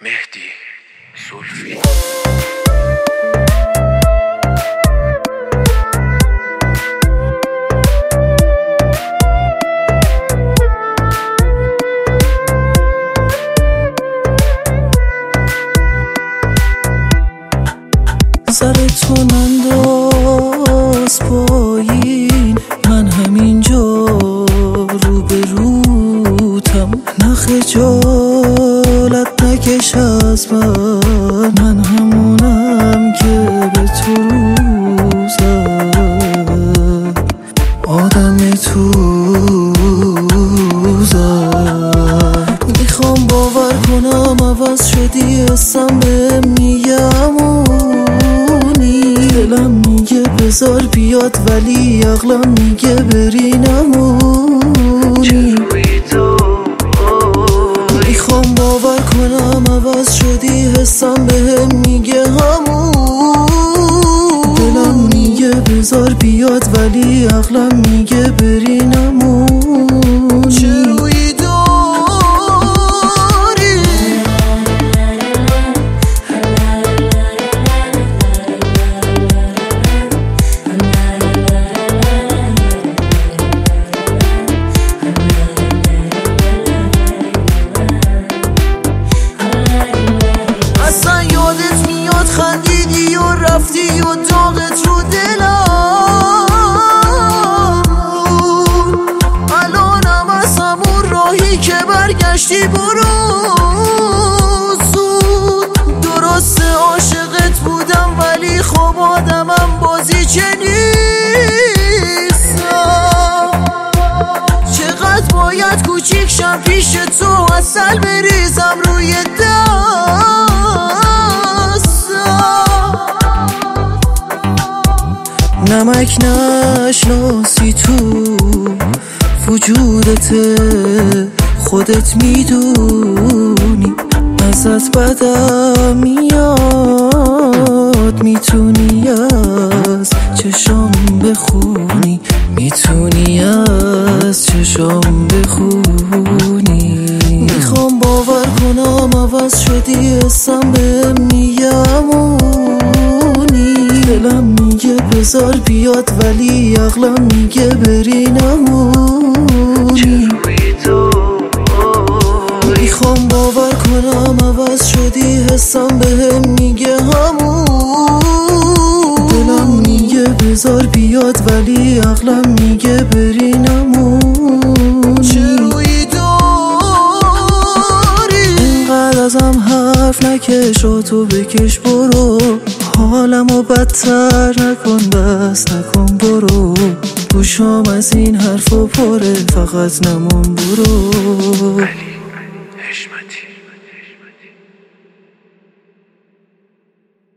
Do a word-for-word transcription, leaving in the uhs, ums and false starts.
مهدی زلفی. سرتو ننداز پایین، من همینجا رو به روتم. نه خجالت نکش از من، من همونم که به تو روزم. آدم توزم، میخوام باور کنم عوض شدی، حسم بهم میگه دلم میگه بذار بیاد ولی عقلم میگه بری نمونی. میخوام باور کنم عوض شدی، حسم بهم میگه همون. دلم میگه بذار بیاد ولی عقلم میگه بری نمونی. چه روی داری؟ یادت میاد خندیدی و رفتی و داغت رو دلم. الانم از همون راهی که برگشتی برو زود. درسته عاشقت بودم ولی خب آدمم بازی چه نیستم. چقدر باید کوچیک شم پیش تو، عسل بریزم روی دم. نمک نشناسی تو وجودت، خودت میدونی ازت بدم میاد. میتونی از چشام بخونی، میتونی از چشام بخونی. میخوام باور کنم عوض شدی، حسم بهم میگه همونی. دلم میگه بذار بیاد ولی عقلم میگه بری نمونی. میخوام باور کنم عوض شدی، حسم بهم میگه همون. دلم میگه بذار بیاد ولی عقلم میگه بری نمونی. چه روی داری؟ اینقدر ازم حرف نکش، تو بکش برو. حالمو بدتر نکن، بس نکن برو. گوشام از این حرفو پره، فقط نمون برو. علی حشمتی.